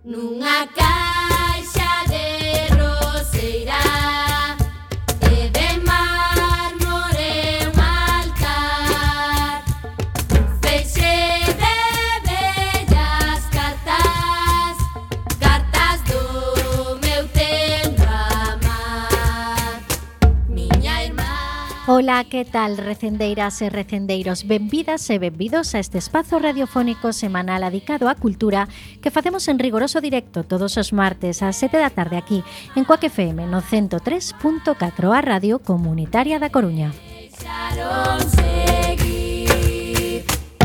Nunha caixa de roseira e de mármore un altar, un feixe de bellas cartas, cartas do meu tempo amar, miña irmá. Ola, que tal, recendeiras e recendeiros? Benvidas e benvidos a este espazo radiofónico semanal dedicado á cultura que facemos en rigoroso directo todos os martes ás 7 da tarde aquí en Cuac FM no 103.4, a Radio Comunitaria da Coruña. Deixaron seguir.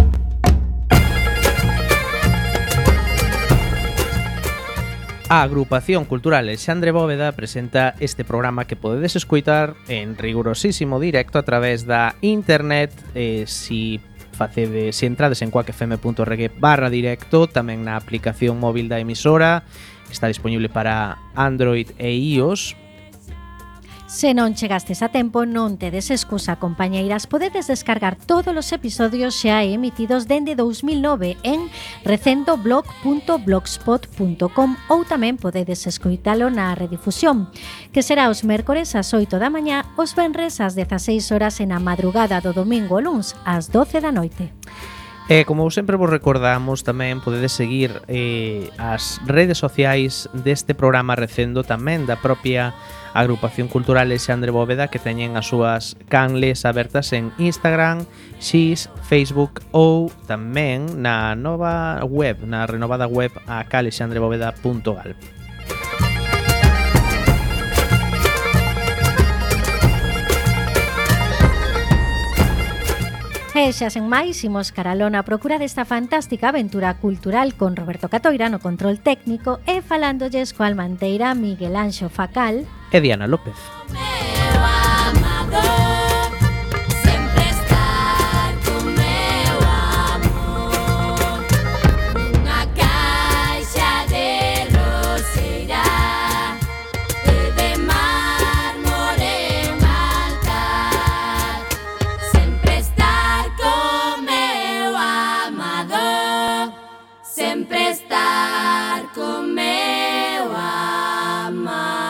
A Agrupación Cultural Alexandre Bóveda presenta este programa que podedes escoitar en rigorosísimo directo a través da internet, si entrades en cuacfm.org/directo, tamén na aplicación móvil da emisora, que está disponible para Android e iOS. Se non chegastes a tempo, non tedes excusa, compañeiras. Podedes descargar todos os episodios xa emitidos dende 2009 en recendoblog.blogspot.com ou tamén podedes escoitalo na redifusión, que será os mércores ás 8 da mañá, os venres ás 16 horas e na madrugada do domingo ou luns ás 12 da noite. E como sempre vos recordamos, tamén podedes seguir as redes sociais deste programa Recendo, tamén da propia Agrupación Cultural Alexandre Bóveda, que teñen as súas canles abertas en Instagram, X, Facebook ou tamén na nova web, na renovada web acalexandrebóveda.gal. E xa sen máis, imos caralona a procura desta fantástica aventura cultural con Roberto Catoira no control técnico e falándolles coa almanteira Miguel Anxo Facal e Diana López. Meu amador, sempre estar con meu amor, nunha caixa de roseira e de mármore un altar, sempre estar con meu amador, sempre estar con meu amar.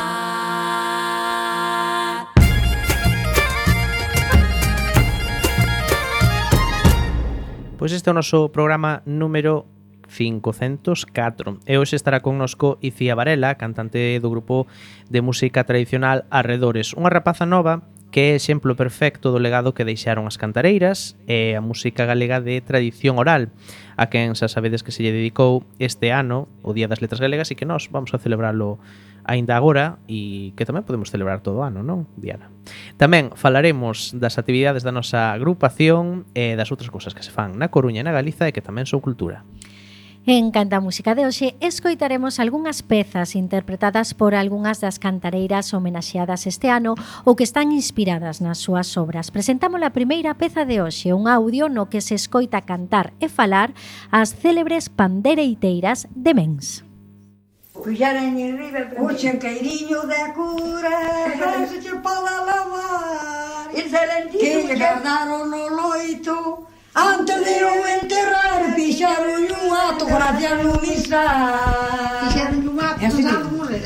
Pois este é o noso programa número 504 e hoxe estará connosco Icía Varela, cantante do grupo de música tradicional Arredores, unha rapaza nova que é exemplo perfecto do legado que deixaron as cantareiras e a música galega de tradición oral, a quen xa sabedes que se lle dedicou este ano o Día das Letras Galegas e que nós vamos a celebralo aínda agora e que tamén podemos celebrar todo o ano, non, Diana? Tamén falaremos das actividades da nosa agrupación e das outras cousas que se fan na Coruña e na Galiza e que tamén son cultura. En Canta Música de hoxe escoitaremos algunhas pezas interpretadas por algunhas das cantareiras homenaxeadas este ano ou que están inspiradas nas súas obras. Presentamos a primeira peza de hoxe, un audio no que se escoita cantar e falar as célebres pandereiteiras de Mens. Puxaran en riba o chanqueiriño da cura, se che pode lavar, e que lle guardaron no loito. Antes de o enterrar, pixaron un ato para hacerlo misar. Fixeron un ato, non morrer.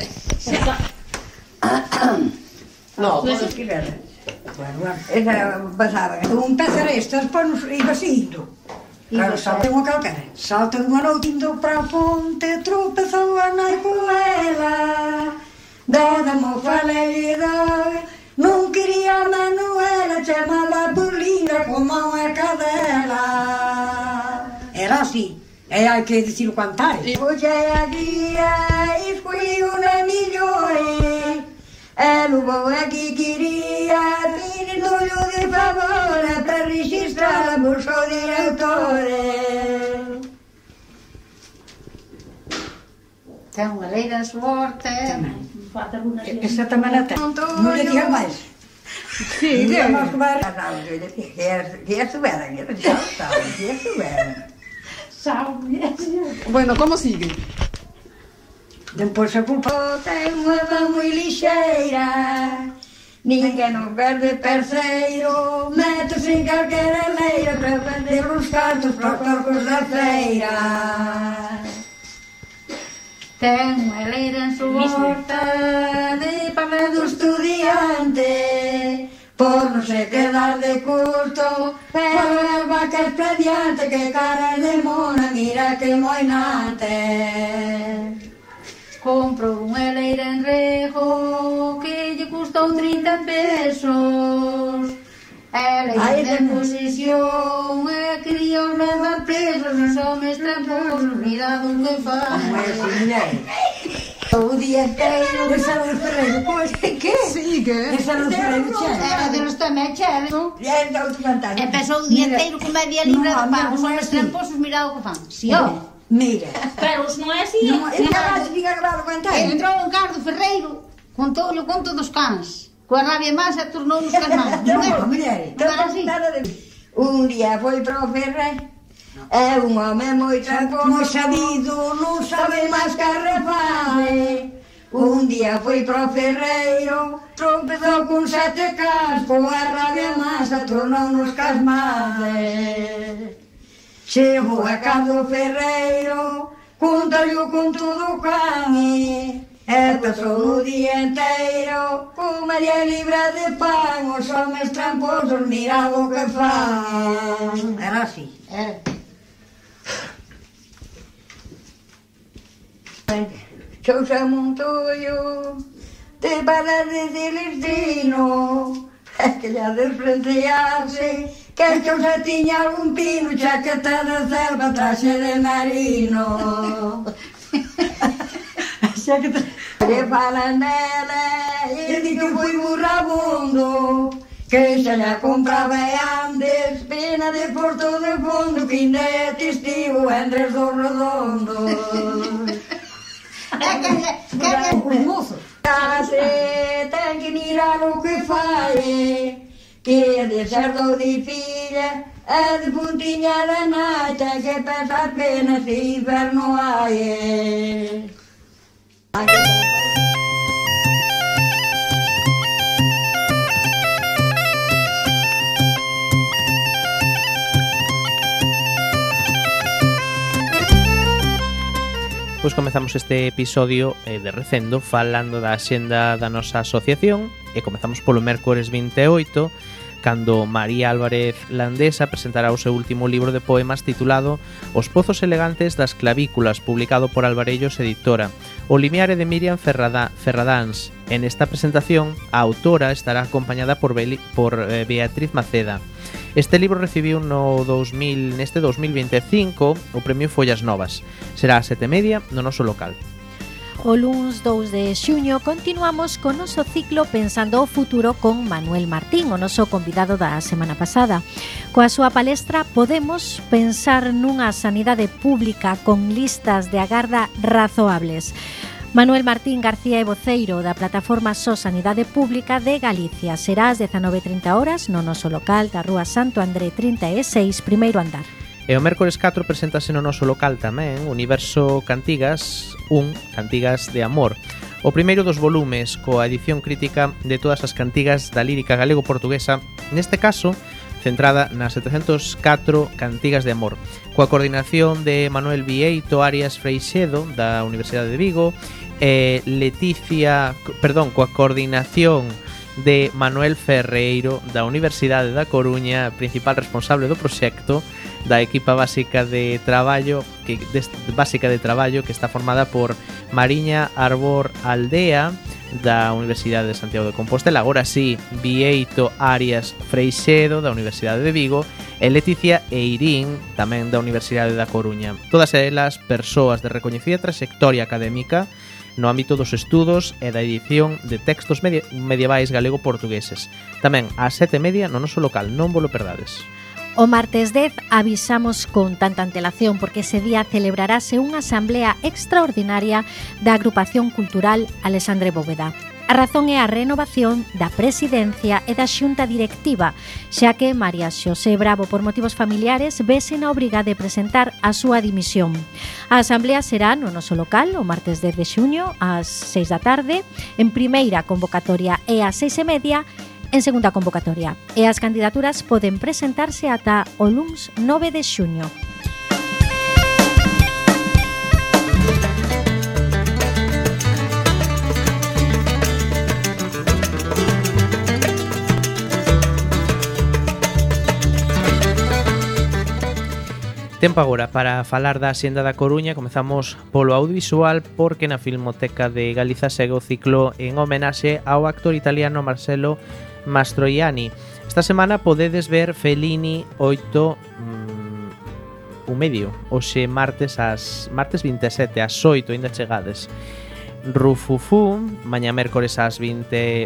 No, podes esquivar. Bueno, esa pasaba, un pez arestas para nos ir vasindo. Claro, salta unha calquera. Salta dunha noite indo para a ponte, tropezou a nai coela. Dada mo falelidade, non quería a Manuela, chamala por linda como unha cadela. Era así, e hai que dicir o cantar. Hoxe a guía e escolli unha millói, e levou a que quería, pidindo-lhe de favor para registrar o seu diretor. Ten unha leira sorte. Esta tamén a ten. Non le digas máis. Sí, digamos que vai a nada. Que estuveran, que estuveran. Bueno, como sigue? Depois a culpa ten unha man moi lixeira, ninguén non perde terceiro, métese en calquera leira para vender os cartos para os torcos da feira. Ten unha leira en súa horta de papel do estudiante, por non se quedar de curto, pero el vaca expediente, que cara de mona, mira que moinante. Comprou unha leira en Rego que lle custou 30 pesos. Ela Ai, de posición e quería os levar presos os homes tramposos, mirado que fan. Como é así, mulher? O día inteiro. Esa do Ferreiro, pois, que? Sí, que? Esa do Ferreiro, che. Era deles tamén, che, non? E então, cantar. E pasou o día inteiro con media libra de pan, os homes tramposos, mirado que fan. Si, ó. Mira. Pero non é así. Non, e acabas de ficar grado cantar. Ele entrou en carro do Ferreiro, contou o conto dos cans. Coa rabia mansa tornou-nos cas mans. Non, mulher, Non era así. un día foi pro Ferreiro, é un home moi tramposo, moi sabido, non sabe máis que arrefade. Un día foi pro Ferreiro, trompezou con 7 cascos, a rabia mansa tornou-nos cas mans. Chegou a casa do Ferreiro, conta-lhe o conto do can. E pasou o día inteiro con media libra de pan, os homes tramposos mirad o que fan. Era así. Era. Xousa Montoyo, te para decir destino, que ya despreciarse, que Xousa tiña algún pino, chaqueta de selva, traxe de marino. Le falan dela e di que foi burrabundo, que se la compraba antes, pena de Porto de Fondo, que ainda é testigo entre os dos redondos. Que mozo. Case, ten que mirar o que fai, que é de cerdo de filla, é de puntiña de nai, ten que pensar penas se inferno hai. Pois comezamos este episodio de Recendo falando da axenda da nosa asociación e comezamos polo mércores 28, cando María Álvarez Landesa presentará o seu último libro de poemas titulado Os pozos elegantes das clavículas, publicado por Alvarellos Editora, o limiare de Miriam Ferradáns. En esta presentación, a autora estará acompañada por Beatriz Maceda. Este libro recibiu neste 2025 o premio Follas Novas. Será a 7:30 no noso local. O luns 2 de xuño continuamos con noso ciclo Pensando o Futuro con Manuel Martín, o noso convidado da semana pasada. Coa súa palestra podemos pensar nunha sanidade pública con listas de agarda razoables. Manuel Martín García é voceiro da plataforma So Sanidade Pública de Galicia. Será ás 19:30 no noso local da Rúa Santo André 36, primeiro andar. E o mércores 4 preséntase no noso local tamén Universo Cantigas 1, Cantigas de Amor, o primeiro dos volumes coa edición crítica de todas as cantigas da lírica galego-portuguesa, neste caso centrada nas 704 cantigas de amor, coa coordinación de Manuel Vieito Arias Freixedo da Universidade de Vigo e coa coordinación de Manuel Ferreiro da Universidade da Coruña, principal responsable do proxecto da equipa básica de traballo que está formada por Mariña Arbor Aldea da Universidade de Santiago de Compostela, agora sí, Vieito Arias Freixedo da Universidade de Vigo e Leticia Eirín tamén da Universidade da Coruña. Todas elas persoas de recoñecida trayectoria académica no ámbito dos estudos e da edición de textos medievais galego-portugueses. Tamén ás 7:30 no noso local, non vos lo perdades. O martes 10 avisamos con tanta antelación porque ese día celebrarase unha asamblea extraordinaria da Agrupación Cultural Alexandre Bóveda. A razón é a renovación da presidencia e da xunta directiva, xa que María Xosé Bravo, por motivos familiares, vese na obriga de presentar a súa dimisión. A asamblea será no noso local o martes 10 de xuño ás 6 da tarde, en primeira convocatoria e ás 6:30 en segunda convocatoria, e as candidaturas poden presentarse ata o luns 9 de xuño. Tempo agora para falar da Xenda da Coruña. Comezamos polo audiovisual porque na Filmoteca de Galiza segue o ciclo en homenaxe ao actor italiano Marcello Mastroianni. Esta semana podedes ver Fellini 8:30, hoxe martes 27 ás 8, ainda chegades. Rufufú, mañá mércores 28,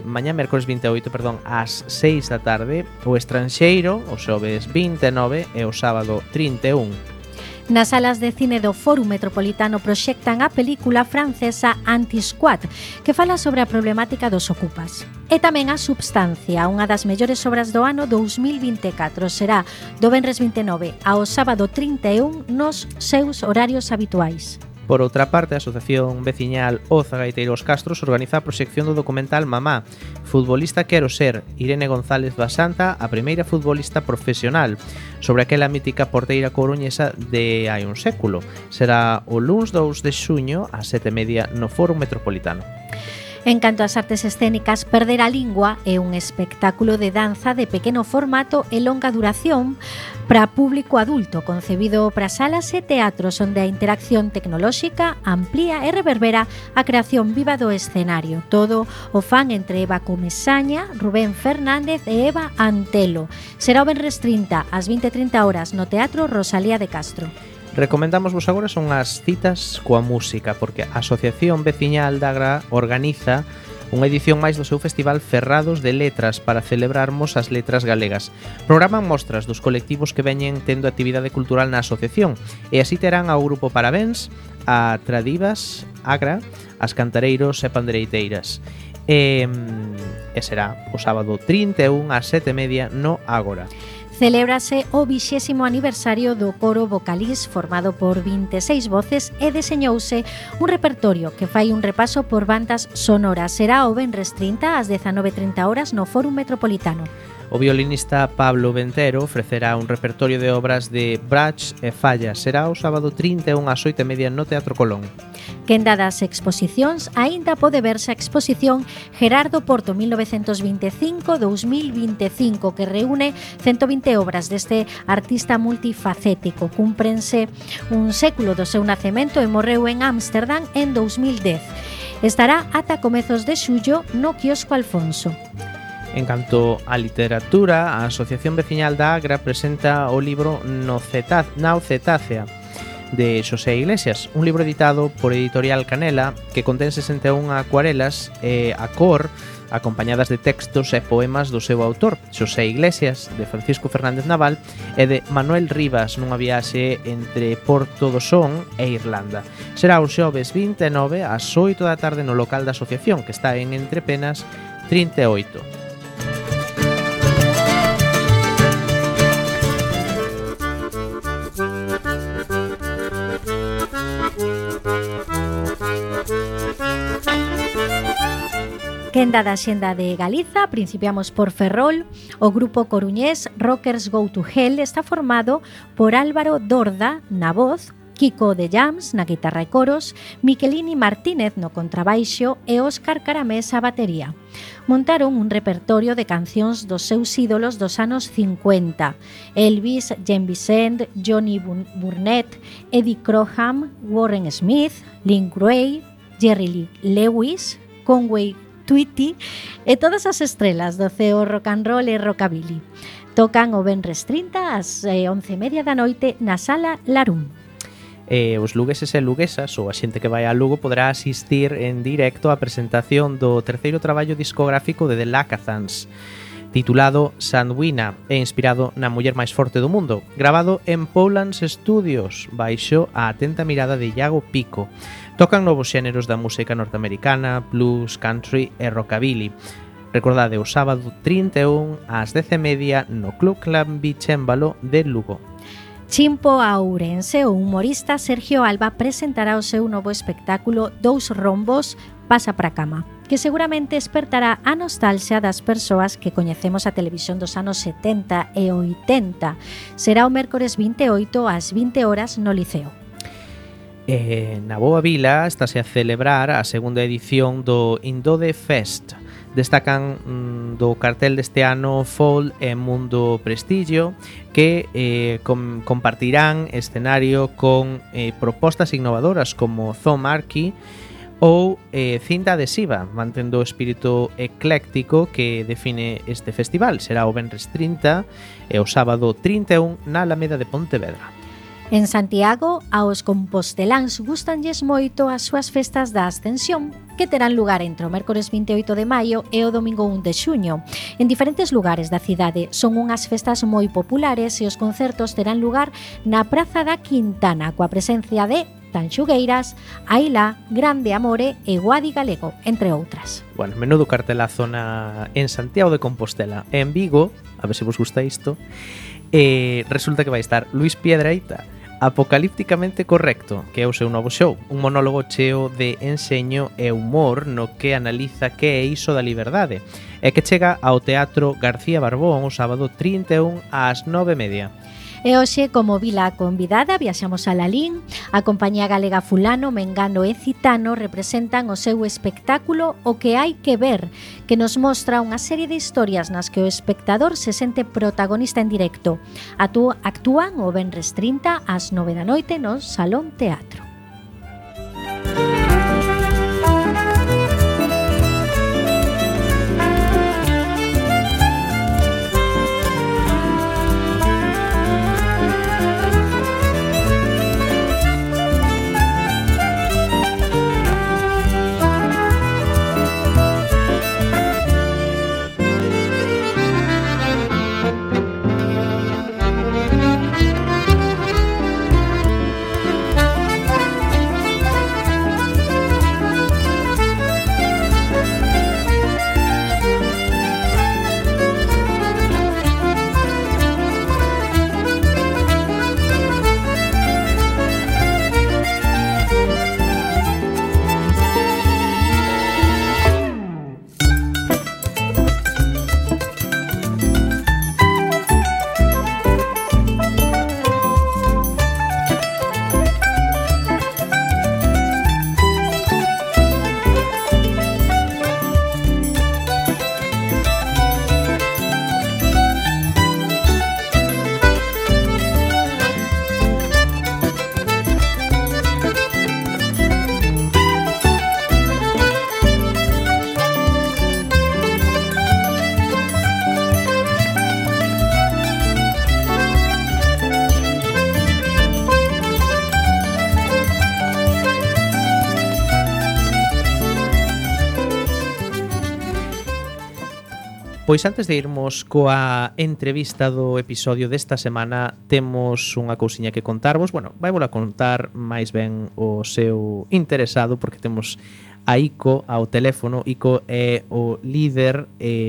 ás 6 da tarde. O Estranxeiro, o xoves 29 e o sábado 31. Nas salas de cine do Fórum Metropolitano proxectan a película francesa Anti-Squat, que fala sobre a problemática dos ocupas. E tamén a Substancia, unha das mellores obras do ano 2024. Será do venres 29 ao sábado 31 nos seus horarios habituais. Por outra parte, a Asociación Veciñal Oza Gaiteiros Castros organiza a proxección do documental Mamá, futbolista quero ser, Irene González Basanta, a primeira futbolista profesional, sobre aquela mítica porteira coruñesa de hai un século. Será o luns 2 de xuño ás 7:30 no Fórum Metropolitano. En canto ás artes escénicas, Perder a Lingua é un espectáculo de danza de pequeno formato e longa duración para público adulto, concebido para salas e teatros onde a interacción tecnolóxica amplía e reverbera a creación viva do escenario. Todo o fan entre Eva Comesaña, Rubén Fernández e Eva Antelo. Será o venres 30 ás 20:30 horas no Teatro Rosalía de Castro. Recomendamos vos agora son as citas coa música, porque a Asociación Veciñal da Agra organiza unha edición máis do seu festival Ferrados de Letras para celebrarmos as letras galegas. Programan mostras dos colectivos que veñen tendo actividade cultural na asociación e así terán ao grupo Parabéns, a Tradivas Agra, as Cantareiros e Pandereiteiras. E será o sábado 31 ás 7:30 no Ágora. Celébrase o 20º aniversario do coro Vocalís, formado por 26 voces, e deseñouse un repertorio que fai un repaso por bandas sonoras. Será o venres 30 ás 19:30 horas no Fórum Metropolitano. O violinista Pablo Ventero ofrecerá un repertorio de obras de Brach e Falla. Será o sábado 31 ás 8:30 no Teatro Colón. Quen dadas exposicións, aínda pode verse a exposición Gerardo Porto 1925-2025, que reúne 120 obras deste artista multifacético. Cúmprense un século do seu nacemento e morreu en Ámsterdam en 2010. Estará ata comezos de xullo no quiosco Alfonso. En canto á literatura, a Asociación Veciñal da Agra presenta o libro Nao Cetácea, de Xosé Iglesias, un libro editado por Editorial Canela que contén 61 acuarelas a cor, acompañadas de textos e poemas do seu autor, Xosé Iglesias, de Francisco Fernández Naval e de Manuel Rivas, nunha viaxe entre Porto do Son e Irlanda. Será o xoves 29 ás 8 da tarde no local da asociación, que está en Entrepenas 38. Quenda da Xenda de Galiza, principiamos por Ferrol. O grupo coruñés Rockers Go to Hell está formado por Álvaro Dorda na voz, Kiko de Jams na guitarra e coros, Miquelini Martínez no contrabaixo e Óscar Caramés á batería. Montaron un repertorio de cancións dos seus ídolos dos anos 50: Elvis, Jean Vicent, Johnny Burnett, Eddie Crockham, Warren Smith, Link Wray, Jerry Lee Lewis, Conway Twitty e todas as estrelas do ceo rock and roll e rockabilly. Tocan o venres 30 ás 11:30 da noite na Sala Larum. Os lugueses e luguesas ou a xente que vai a Lugo poderá asistir en directo á presentación do terceiro traballo discográfico de The Lacazans, titulado Sanguina e inspirado na muller máis forte do mundo, grabado en Powlands Studios baixo a atenta mirada de Iago Pico. Tocan novos xéneros da música norteamericana, blues, country e rockabilly. Recordade o sábado 31 ás 10:30 no Club Clambichémbalo de Lugo. Chimpo Ourense, o humorista Sergio Alba presentará o seu novo espectáculo Dous Rombos, Pasa pra cama, que seguramente despertará a nostalgia das persoas que coñecemos a televisión dos anos 70 e 80. Será o mércores 28 ás 20 horas no Liceo. Na Boa Vila estáse a celebrar a segunda edición do Indode Fest, Destacan do cartel deste ano Fall e Mundo Prestigio, que compartirán escenario con propostas innovadoras como Zomarchy ou cinta adhesiva, mantendo o espírito ecléctico que define este festival. Será o venres 30 e o sábado 31 na Alameda de Pontevedra. En Santiago, aos composteláns gustanlles moito as súas festas da Ascensión, que terán lugar entre o mércores 28 de maio e o domingo 1 de xuño. En diferentes lugares da cidade son unhas festas moi populares e os concertos terán lugar na Praza da Quintana, coa presencia de Tanxugueiras, Ailá, Grande Amore e Guadi Galego, entre outras. Bueno, menudo cartelazo en Santiago de Compostela. En Vigo, a ver se vos gusta isto, resulta que vai estar Luis Piedrahita, Apocalípticamente Correcto, que é o seu novo show, un monólogo cheo de enseño e humor no que analiza que é iso da liberdade, e que chega ao Teatro García Barbón o sábado 31 ás 9:30. E hoxe, como vila convidada, viaxamos a Lalín. A compañía galega Fulano, Mengano e Citano representan o seu espectáculo O que hai que ver, que nos mostra unha serie de historias nas que o espectador se sente protagonista en directo. Actúan o venres 30 ás 9 da noite no Salón Teatro. Pois antes de irmos coa entrevista do episodio desta semana, temos unha cousiña que contarvos. Bueno, vai vola contar máis ben o seu interesado, porque temos a Ico ao teléfono. Ico é o líder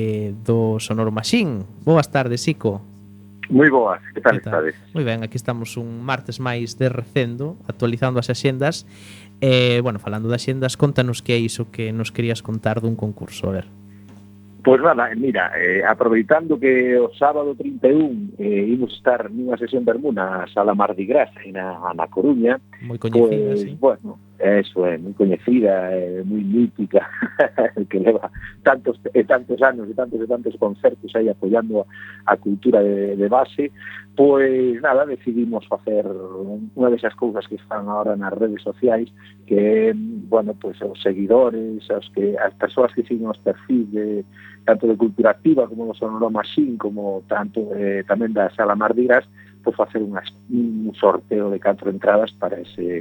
do Sonoro Machine. Boas tardes, Ico. Moi boas, que tal estades? Moi ben, aquí estamos un martes máis de recendo, actualizando as axendas. Bueno, falando de axendas, contanos que é iso que nos querías contar dun concurso, a ver. Pois nada, mira, aproveitando que o sábado 31 imos estar nunha sesión vermú na Sala Mardi Gras na Coruña. Moi coñecida, pues, sí. Bueno, eso é moi coñecida, moi mítica, que leva tantos anos e tantos concertos aí apoiando a cultura de base. Pois nada, decidimos facer unha desas cousas que están agora nas redes sociais, que bueno, pois os seguidores, as persoas que siguen os perfis de tanto de Cultura Activa como do Sonoro Machine, como tanto tamén da Sala Mardi Gras, pois facer un sorteo de 4 entradas para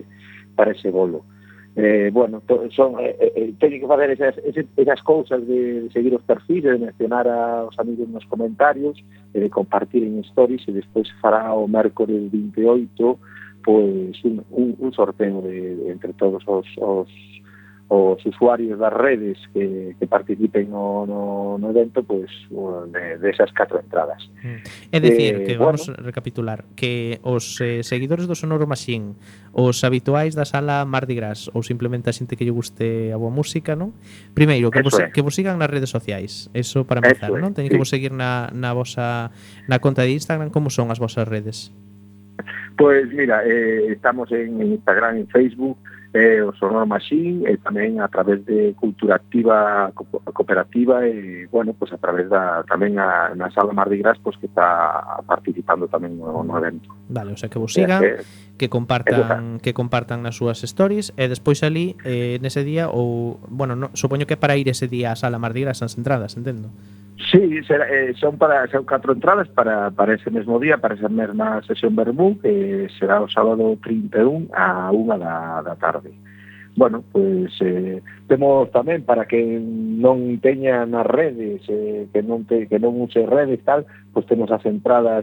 ese bolo. Bueno, teño que facer esas cousas de seguir os perfis, de mencionar aos amigos nos comentarios, de compartir en stories, e despois fará o mércores 28 pois un sorteo entre todos os usuarios das redes que participen no evento, pois de esas 4 entradas. É dicir, que vamos a recapitular, que os seguidores do Sonoro Machine, os habituais da Sala Mardi Gras, ou simplemente a xente que lle guste a boa música, non? Primeiro, que vos sigan nas redes sociais. Eso para empezar, non? Teñen que vos seguir na conta de Instagram. Como son as vosas redes? Pois mira, estamos en Instagram, en Facebook, o Sonoro Machín, e tamén a través de Cultura Activa Cooperativa e, bueno, pues a través tamén na Sala Mardi Gras, pues que está participando tamén no evento. Vale, o sea que vos sigan, que compartan nas súas stories e despois ali nese día ou, bueno, no, supoño que para ir ese día á Sala Mardi Gras as entradas, entendo. Sí, son 4 entradas para ese mesmo día, para esa mesma sesión vermú, que será o sábado 31 a 1 da tarde. Bueno, pues temos tamén para que non teña nas redes, que non use redes tal, pues temos as entradas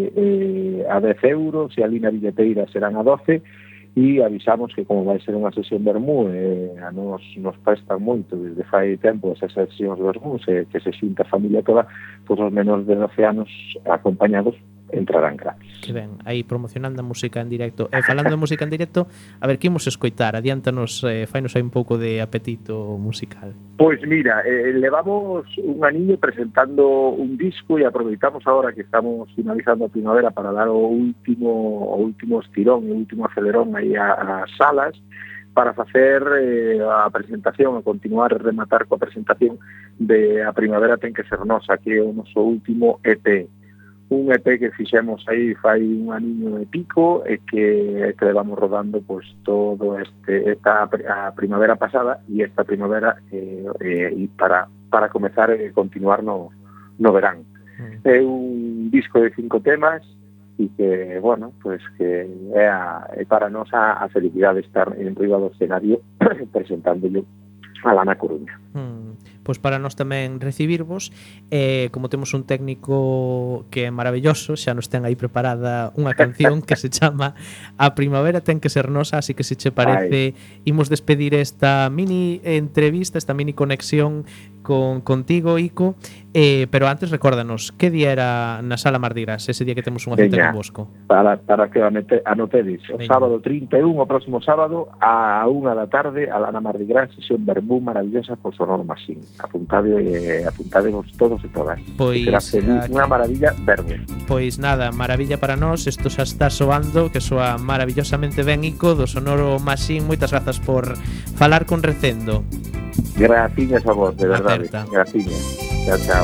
a 10 euros e ali na billeteira serán a 12, e avisamos que como vai ser unha sesión vermú, a nos prestan moito desde fai tempo esas sesións vermú, que se xunta a familia toda, pois os menores de 12 anos acompañados entrarán gratis. Que ben, aí promocionando a música en directo. E falando de música en directo, a ver, que imos escoitar? Adiántanos, fainos aí un pouco de apetito musical. Pois mira, levamos un aniño presentando un disco e aproveitamos agora que estamos finalizando a primavera para dar o último estirón, o último acelerón aí ás salas, para facer a presentación, a continuar a rematar coa presentación de A Primavera Ten que Ser Nosa, que é o noso último EP. Un EP que fixemos aí fai un aniño e pico e que levamos rodando pues todo esta a primavera pasada e esta primavera e para comezar e continuar no verán. É un disco de 5 temas e que, bueno, pues que é para nós a felicidade estar en riba do escenario presentándolo a Lana Coruña. Pois para nós tamén recibirvos, como temos un técnico que é maravilloso, xa nos ten aí preparada unha canción que se chama A Primavera Ten que Ser Nosa, así que se che parece imos despedir esta mini entrevista, esta mini conexión contigo, Ico, pero antes recórdanos que día era na Sala Mardi Gras, ese día que temos unha cita con Bosco. Para que anotedes, o sábado 31, o próximo sábado a 1 da tarde a Lana Mardi Gras, sesión vermú maravillosa por Sonoro Machín. Apuntademos todos e todas. Pois será unha maravilla verde. Pois nada, maravilla para nós, isto xa está soando, que soa maravillosamente ben, Ico, do Sonoro Machín. Moitas grazas por falar con Recendo. Graciñas a vos, de verdade. Graciñas. Chao, chao.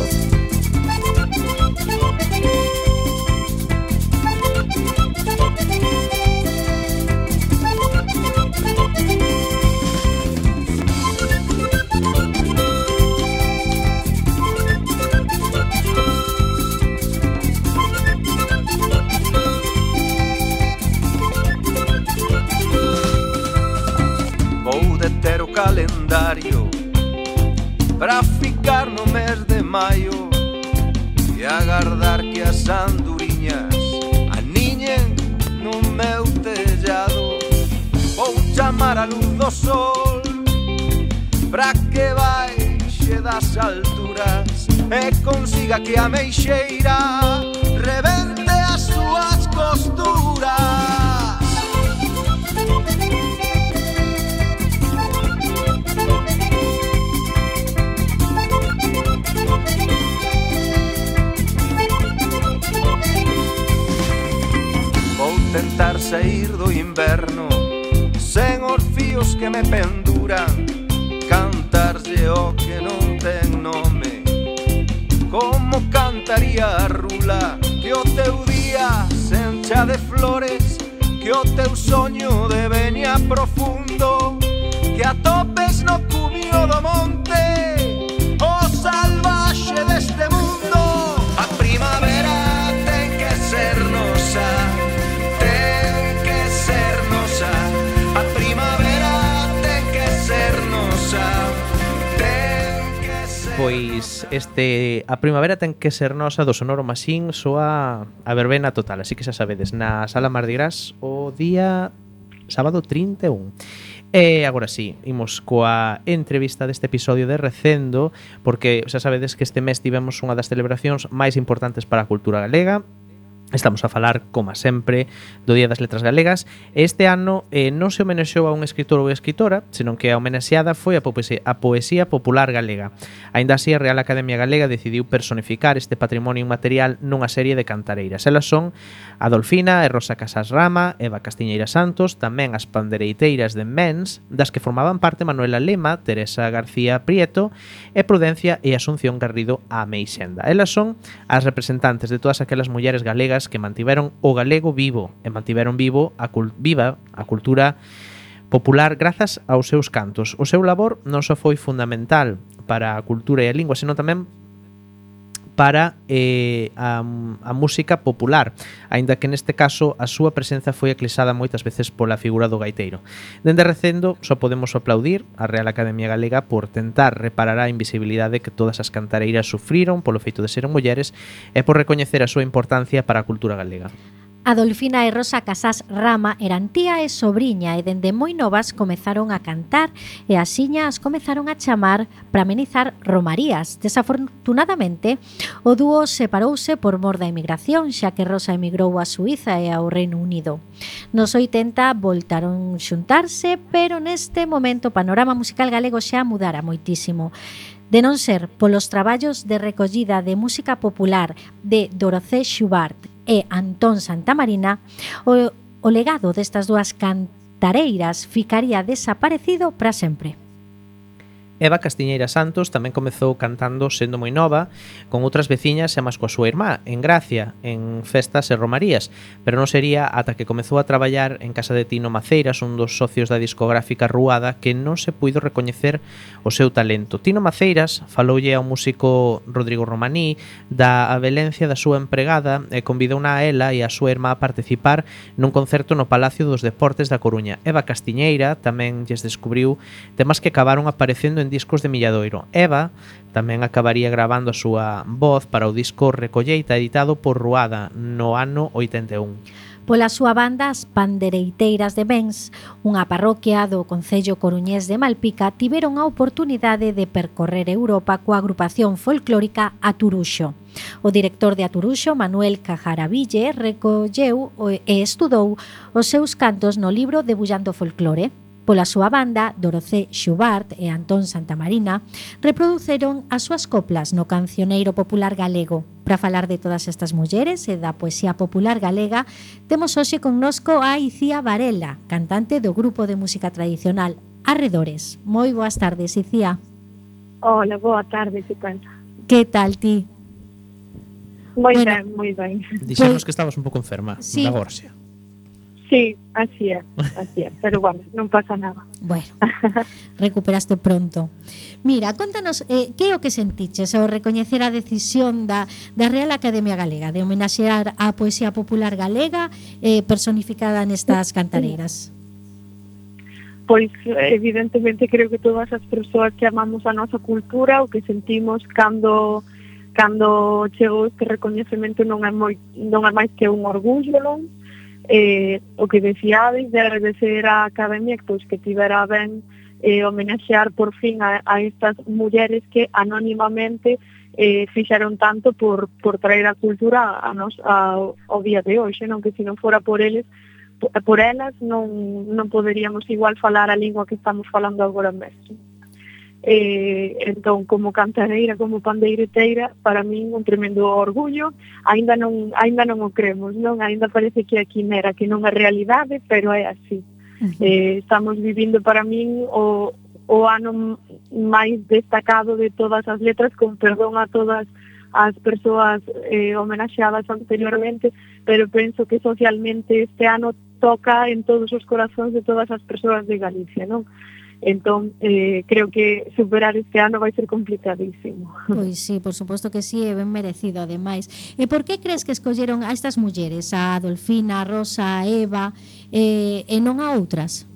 Vou deter o calendario para ficar no mes de maio e agardar que as anduriñas aniñen no meu tellado. Vou chamar a luz do sol para que baixe das alturas e consiga que a meixeira rebente as súas costuras. Tentar sair do inverno sen os fíos que me penduran, cantarlle o que non ten nome, como cantaría a rula, que o teu día se encha de flores, que o teu soño de veña profundo, que atopes no cumio do monte o salvaxe deste mundo. A primavera ten que ser nosa, a primavera ten que ser nosa, ten que ser. Pois A Primavera Ten que Ser Nosa do Sonoro Machín soa a verbena total, así que xa sabedes, na Sala Mardi Gras o día sábado 31. E agora sí, imos coa entrevista deste episodio de Recendo, porque xa sabedes que este mes tivemos unha das celebracións máis importantes para a cultura galega, Estamos a falar, como sempre, do Día das Letras Galegas. Este ano non se homenexeou a un escritor ou escritora, senón que a homenaxeada foi a poesía popular galega. Aínda así, a Real Academia Galega decidiu personificar este patrimonio inmaterial nunha serie de cantareiras. Elas son Adolfina e Rosa Casas Rama, Eva Castiñeira Santos, tamén as pandereiteiras de Mens, das que formaban parte Manuela Lema, Teresa García Prieto e Prudencia e Asunción Garrido a Meixenda. Elas son as representantes de todas aquelas mulleres galegas que mantiveron o galego vivo e mantiveron viva a cultura popular grazas aos seus cantos. O seu labor non só foi fundamental para a cultura e a lingua, senón tamén para a música popular, aínda que neste caso a súa presenza foi eclipsada moitas veces pola figura do gaiteiro. Dende recendo, só podemos aplaudir a Real Academia Galega por tentar reparar a invisibilidade que todas as cantareiras sufriron polo feito de seren mulleres e por recoñecer a súa importancia para a cultura galega. Adolfina e Rosa Casas Rama eran tía e sobriña e dende moi novas comezaron a cantar e asiña as comezaron a chamar para amenizar romarías. Desafortunadamente, o dúo separouse por mor da emigración, xa que Rosa emigrou a Suíza e ao Reino Unido. Nos 80 voltaron xuntarse, pero neste momento o panorama musical galego xa mudara moitísimo. De non ser polos traballos de recollida de música popular de Dorothée Schubart e Antón Santamarina, o legado destas dúas cantareiras ficaría desaparecido para sempre. Eva Castiñeira Santos tamén comezou cantando sendo moi nova, con outras veciñas e máis coa súa irmá, en Gracia, en festas e romarías, pero non sería ata que comezou a traballar en casa de Tino Maceiras, un dos socios da discográfica Ruada, que non se puido recoñecer o seu talento. Tino Maceiras faloulle ao músico Rodrigo Romaní da avelencia da súa empregada e convidouna a ela e a súa irmá a participar nun concerto no Palacio dos Deportes da Coruña. Eva Castiñeira tamén lles descubriu temas que acabaron aparecendo en discos de Milladoiro. Eva tamén acabaría gravando a súa voz para o disco Recolleita, editado por Ruada no ano 81. Pola súa banda, as Pandereiteiras de Mens, unha parroquia do concello coruñés de Malpica, tiveron a oportunidade de percorrer Europa coa agrupación folclórica Aturuxo. O director de Aturuxo, Manuel Cajaraville, recolleu e estudou os seus cantos no libro Debullando Folclore. Pola súa banda, Dorothée Schubart e Antón Santamarina reproduceron as súas coplas no cancioneiro popular galego. Para falar de todas estas mulleres e da poesía popular galega, temos hoxe connosco a Icía Varela, cantante do grupo de música tradicional Arredores. Moi boas tardes, Icía. Hola, boa tarde, que tal? Que tal ti? Moi ben, moi ben. Dixemos que estabas un pouco enferma, Sí. da gorxia. Sí, así é, pero bueno, non pasa nada. Bueno, recuperaste pronto. Mira, contanos, que é o que sentiches ao recoñecer a decisión da Real Academia Galega de homenaxear a poesía popular galega personificada nestas cantareiras? Pois, evidentemente, creo que todas as persoas que amamos a nosa cultura, o que sentimos cando chegou este recoñecemento non é máis que un orgullo, non? O que decíades de agradecer á Academia pois, que tivera ben homenaxear por fin a estas mulleres que anónimamente fixaron tanto por traer a cultura ao día de hoxe, non? Que se non fora por elas non poderíamos igual falar a lingua que estamos falando agora mesmo. Entón, como cantareira, como pandeireteira, para min un tremendo orgullo. Aínda non o cremos, non? Aínda parece que é quimera, que non é realidade, pero é así. Estamos vivindo para min o ano máis destacado de todas as letras, con perdón a todas as persoas homenaxeadas anteriormente, pero penso que socialmente este ano toca en todos os corazóns de todas as persoas de Galicia, non? Entón, creo que superar este ano vai ser complicadísimo. Pois sí, por suposto que sí, é ben merecido, ademais. E por que crees que escolleron a estas mulleres, a Adolfina, a Rosa, a Eva, e non a outras?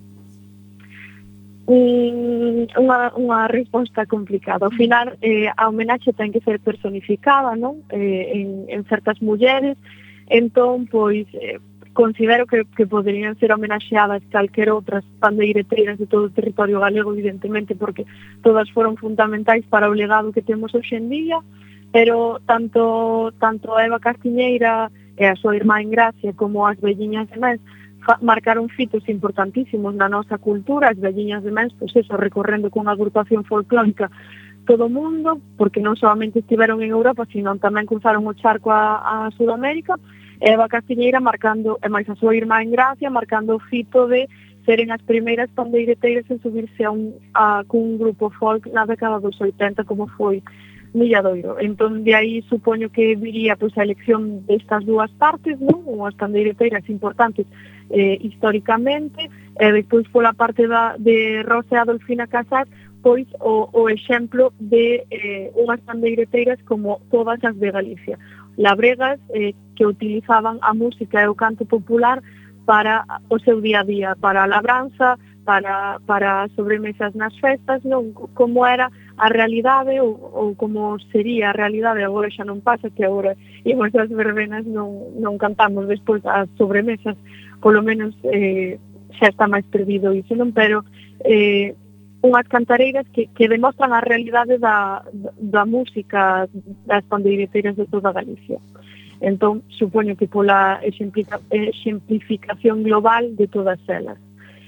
Unha resposta complicada. Ao final, a homenaxe ten que ser personificada, non? En certas mulleres. Entón, pois, considero que poderían ser homenaxeadas calquera outras pandeireteiras de todo o territorio galego, evidentemente, porque todas foron fundamentais para o legado que temos hoxe en día, pero tanto Eva Castiñeira e a súa irmá Engracia, como as velliñas de Mens, marcaron fitos importantísimos na nosa cultura. As velliñas de Mens, pois eso, recorrendo cunha agrupación folclórica todo o mundo, porque non solamente estiveron en Europa, sino tamén cruzaron o charco a Sudamérica. Eva Castiñeira marcando, e máis a súa irmá Engracia, marcando o fito de seren as primeiras pandeireteiras en subirse cun grupo folk na década dos 80, como foi Milladoiro. Entón, de aí supoño que viría pois a elección destas dúas partes, non? Unhas pandeireteiras importantes históricamente, e despois pola parte de Rosa e Adolfina Casar, pois o exemplo de unhas pandeireteiras como todas as de Galicia, labregas que utilizaban a música e o canto popular para o seu día a día, para a labranza, para sobremesas nas festas, non? Como era a realidade ou como sería a realidade. Agora xa non pasa, que agora imos as verbenas non cantamos despois as sobremesas, polo menos xa está máis perdido iso, non? Pero unhas cantareiras que demostran a realidade da música das pandeireteiras de toda Galicia. Entón, supoño que pola exemplificación global de todas elas.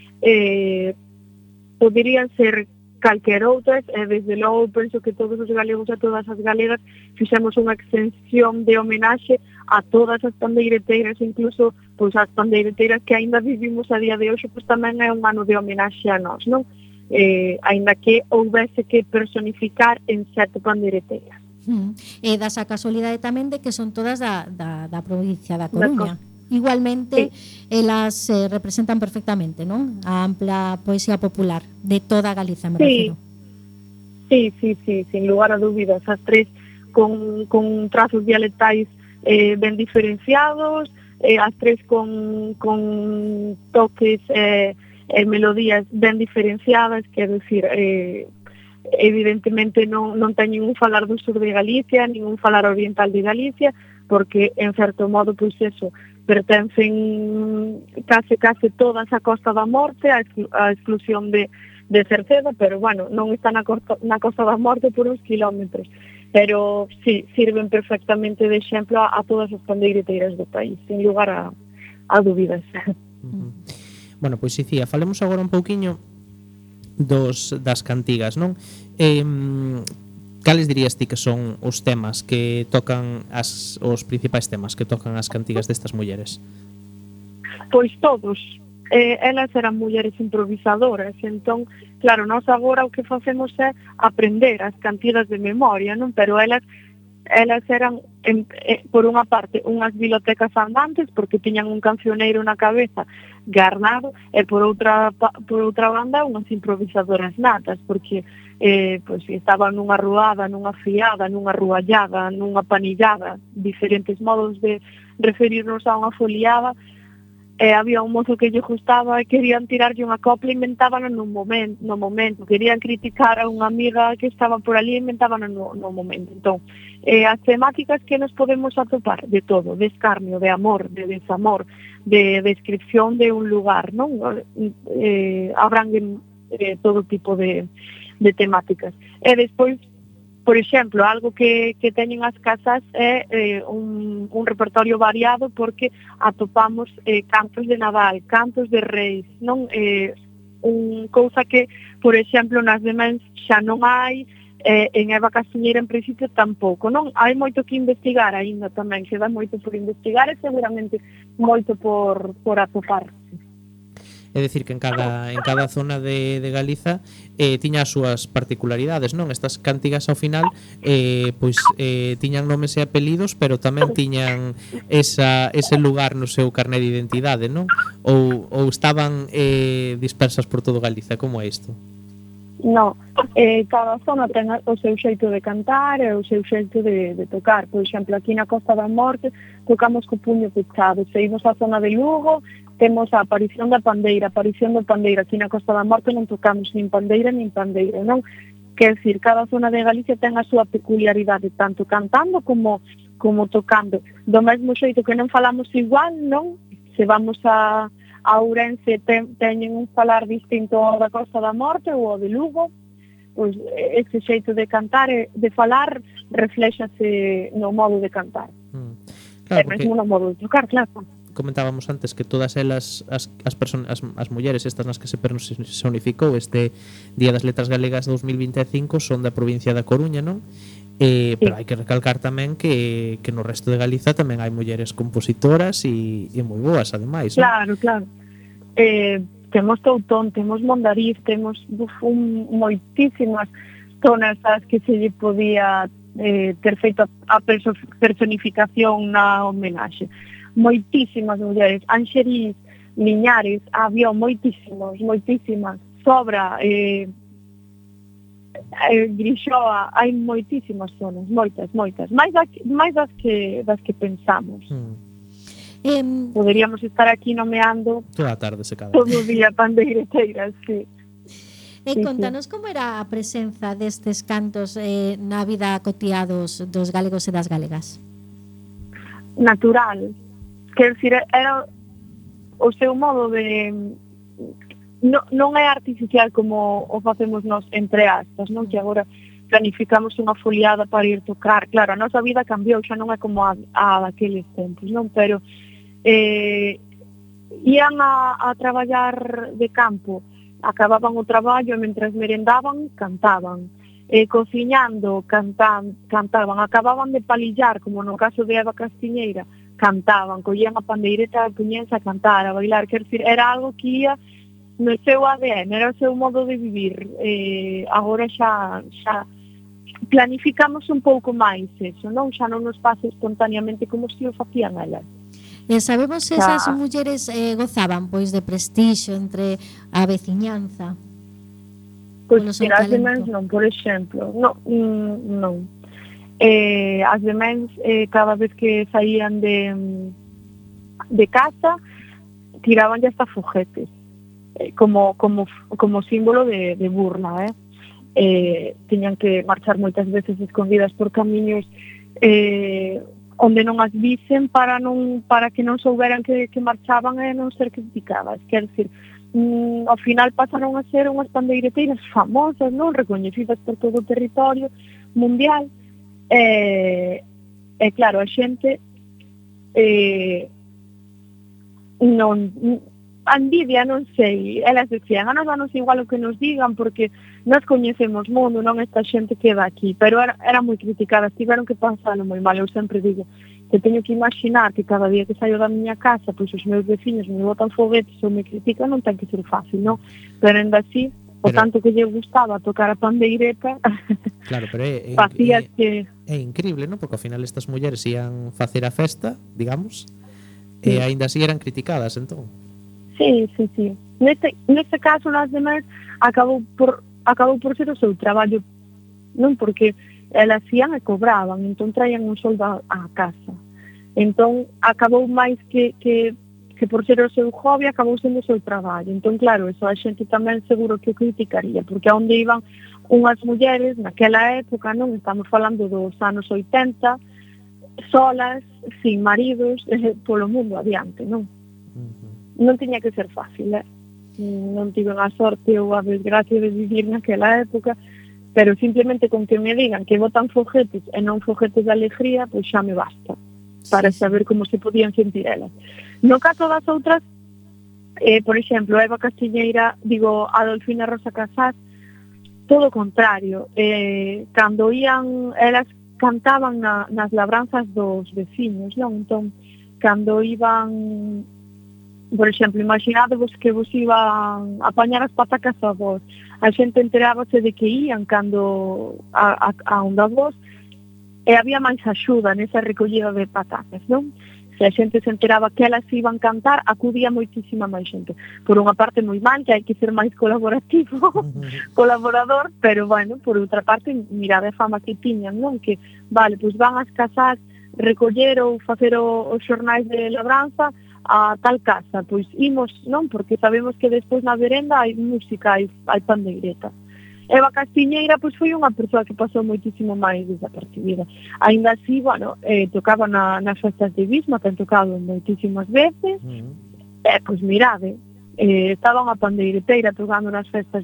Poderían ser calquer outras, e desde logo penso que todos os galegos e todas as galegas fixemos unha extensión de homenaxe a todas as pandeireteiras, incluso pois as pandeireteiras que aínda vivimos a día de hoxe, pois tamén é un ano de homenaxe a nós, non? Aínda que houvese que personificar en 7 pandeireteiras. E das a casualidade tamén de que son todas da provincia da Coruña. Igualmente, elas representan perfectamente, non? A ampla poesía popular de toda Galicia, me refiro. Sí, sin lugar a dúbidas. As tres con trazos dialectais ben diferenciados, as tres con toques e melodías ben diferenciadas, quero dicir, evidentemente non teñen un falar do sur de Galicia, nin un falar oriental de Galicia, porque, en certo modo, pois eso, pertencen case todas a Costa da Morte, a exclusión de Cerceda, pero, bueno, non están na Costa da Morte por uns kilómetros. Pero, sí, sirven perfectamente de exemplo a todas as pandeireteiras do país, sin lugar a dúbidas. Bueno, pois, Icía, falemos agora un pouquiño das cantigas, non? Cales dirías ti que son os temas que tocan os principais temas que tocan as cantigas destas mulleres? Pois todos. Elas eran mulleres improvisadoras, entón, claro, nós agora o que facemos é aprender as cantigas de memoria, non? Pero elas eran, por unha parte, unhas bibliotecas andantes, porque tiñan un cancioneiro na cabeza garnado, e por outra banda, unhas improvisadoras natas, porque pois estaban nunha ruada, nunha fiada, nunha ruallada, nunha panillada, diferentes modos de referirnos a unha foliada. Había un mozo que lle gustaba e querían tirarlle unha copla e inventábano no momento. Querían criticar a unha amiga que estaba por ali e inventábano no momento. Entón, as temáticas que nos podemos atopar de todo, de escarnio, de amor, de desamor, de descripción de un lugar, non? Abranguen todo tipo de temáticas. E despois, por exemplo, algo que teñen as casas é un repertorio variado, porque atopamos cantos de Nadal, cantos de Reis, non? Cousa que, por exemplo, nas demais xa non hai, en Eva Castiñeira en principio tampouco, non? Hai moito que investigar aínda tamén, queda moito por investigar e seguramente moito por atopar. É dicir que en cada zona de Galiza tiña as súas particularidades, non? Estas cantigas ao final tiñan nomes e apelidos, pero tamén tiñan ese lugar no seu carné de identidade, non? Ou estaban dispersas por todo Galiza, como é isto? Non, cada zona ten o seu xeito de cantar e o seu xeito de tocar. Por exemplo, aquí na Costa da Morte tocamos co puño pechado. Seguimos a zona de Lugo, temos a aparición da pandeira. Aquí na Costa da Morte non tocamos nin pandeira, non? Quer decir, cada zona de Galicia ten a súa peculiaridade, tanto cantando como tocando. Do mesmo xeito que non falamos igual, non? Se vamos a Ourense teñen un falar distinto ao da Costa da Morte ou ao de Lugo, pois ese xeito de cantar e de falar refléxase no modo de cantar. Claro, É mesmo no modo de tocar, claro. comentábamos antes que todas elas as mulleres estas nas que se personificou este Día das Letras Galegas 2025 son da provincia da Coruña, non? Pero hai que recalcar tamén que no resto de Galiza tamén hai mulleres compositoras e moi boas, ademais, non? Claro, claro. Temos Toutón, temos Mondariz, temos moitísimas zonas as que se lle podía ter feito a personificación na homenaxe. Moitísimas mulleres, Anxeriz, Liñares, había moitísimas, Sobra, Grixoa, hai moitísimas zonas, moitas, máis das que pensamos. Poderíamos estar aquí nomeando toda a tarde se cada todo o día pandeireteiras, sí. Contanos como era a presenza destes cantos na vida cotiá dos galegos e das galegas. Natural. Quer dizer, era o seu modo de... Non é artificial como o facemos nós entre aspas, non? Que agora planificamos unha foliada para ir tocar. Claro, a nosa vida cambiou, xa non é como a daqueles tempos, non? Pero ian a traballar de campo, acababan o traballo e mentras merendaban, cantaban. Cociñando, cantaban. Acababan de palillar, como no caso de Eva Castiñeira, cantaban, collían a pandeireta e puñense a cantar, a bailar, quer dizer, era algo que ia no seu ADN, era o seu modo de vivir. Agora xa planificamos un pouco máis eso, non? Xa non nos pasa espontaneamente como se o facían elas. Sabemos se esas mulleres gozaban pois de prestixio entre a veciñanza? Pois as demais non, por exemplo, non. As demais, cada vez que saían de casa, tiraban hasta foguetes, como símbolo de burla, tiñan que marchar moitas veces escondidas por camiños onde non as visen para que non souberan que marchaban e non ser criticadas. Quer dizer, ao final pasaron a ser unhas pandeireteiras famosas, non, recoñecidas por todo o territorio mundial. Claro, a xente a envidia, non sei, elas decían, a nos danos igual o que nos digan porque nós coñecemos mundo, non esta xente que va aquí, pero era moi criticada, tiveron que pasarlo moi mal. Eu sempre digo que teño que imaginar que cada día que saio da miña casa, pois os meus veciños me botan foguetes ou me critican, non ten que ser fácil, non? Pero ainda así, o tanto que lle gustaba tocar a pandeireta, claro, pero facías que... É increíble, non? Porque ao final estas mulleres ian facer a festa, digamos, e aínda así eran criticadas, entón. Sí. Neste caso, nas demais, acabou por ser o seu traballo, non? Porque elas ian e cobraban, entón traían un soldo á casa. Entón, acabou máis que por ser o seu hobby, acabou sendo o seu traballo. Entón, claro, eso a xente tamén seguro que o criticaría, porque a onde iban unhas mulleres naquela época, non? Estamos falando dos anos 80, solas, sin maridos, polo mundo adiante, non? Non tiña que ser fácil, non tiven a sorte ou a desgracia de vivir naquela época, pero simplemente con que me digan que botan foguetes e non foguetes de alegría, pois xa me basta para saber como se podían sentir elas. No caso das outras, por exemplo, Eva Castiñeira, Adolfina Rosa Casás, todo o contrario. Cando ian, elas cantaban nas labranzas dos veciños, non? Entón, cando iban, por exemplo, imaginadevos que vos iban a apañar as patacas a vos, a xente enterábase de que ian cando a onde a vos, e había máis axuda nesa recollida de patacas, non? Se a xente se enteraba que elas iban cantar, acudía moitísima máis xente. Por unha parte moi mal, que hai que ser máis colaborativo, colaborador, pero, bueno, por outra parte, mirade a fama que tiñan, non? Que, vale, pois van ás casas recoller ou facer os xornais de labranza a tal casa, pois imos, non? Porque sabemos que despois na verenda hai música, hai pandeireta. Eva Castiñeira, pois foi unha persoa que pasou moitísimo máis desapercibida. Ainda así, bueno, tocaba nas festas de Bisma, ten tocado moitísimas veces, pois mirade, estaba unha pandeireteira tocando nas festas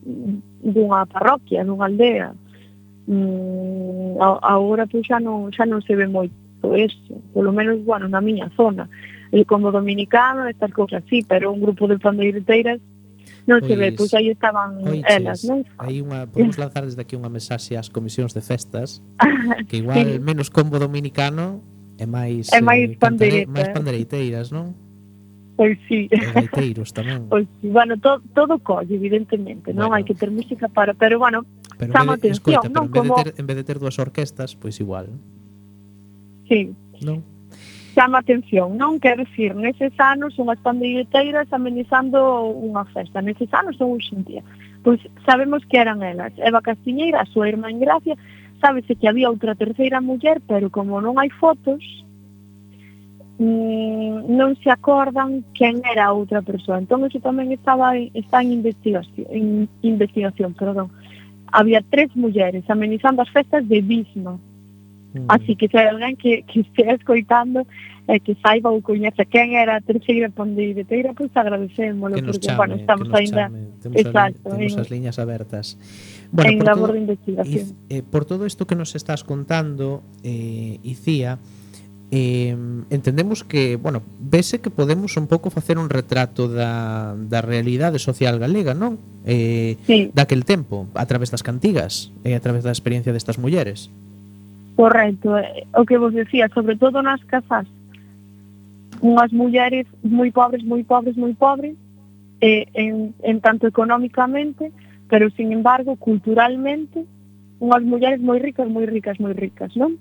dunha parroquia, dunha aldea. Agora pois xa non se ve visto eso, polo menos, bueno, na miña zona. El combo dominicano, estas cousas así, pero un grupo de pandeireteiras non se ve, pois aí estaban elas, non? Aí podemos lanzar desde aquí unha mensaxe ás comisións de festas que igual Sí. menos combo dominicano e máis máis pandeireteiras, non? Pois sí. E gaiteiros tamén. Pois sí, bueno, todo colle, evidentemente, non? Bueno. Hai que ter música para, pero bueno, Pero chama atención, non? en vez de ter dúas orquestas, pois igual, Sí, non? chama atención, non? Quero dicir, neses anos unhas pandeireteiras amenizando unha festa, neses anos son hoxe en día. Pois sabemos que eran elas, Eva Castiñeira, a súa irmá Gracia, sábese que había outra terceira muller, pero como non hai fotos, non se acordan quen era a outra persoa. Entón, iso tamén está en investigación, perdón. Había 3 mulleres amenizando as festas de Bisma. Así que se hai alguén que estea escoitando e que saiba ou coñece quen era a terceira pandeireteira, pois agradecémolo, porque, bueno, estamos ainda temos as liñas abertas. En labor de investigación. Por todo isto que nos estás contando, Icía, entendemos que, bueno, vese que podemos un pouco facer un retrato da realidade social galega, non? Sí. Daquel tempo, a través das cantigas e a través da experiencia destas mulleres. Correcto, o que vos decía, sobre todo nas casas, unhas mulleres moi pobres, en tanto económicamente, pero sin embargo, culturalmente, unhas mulleres moi ricas, non?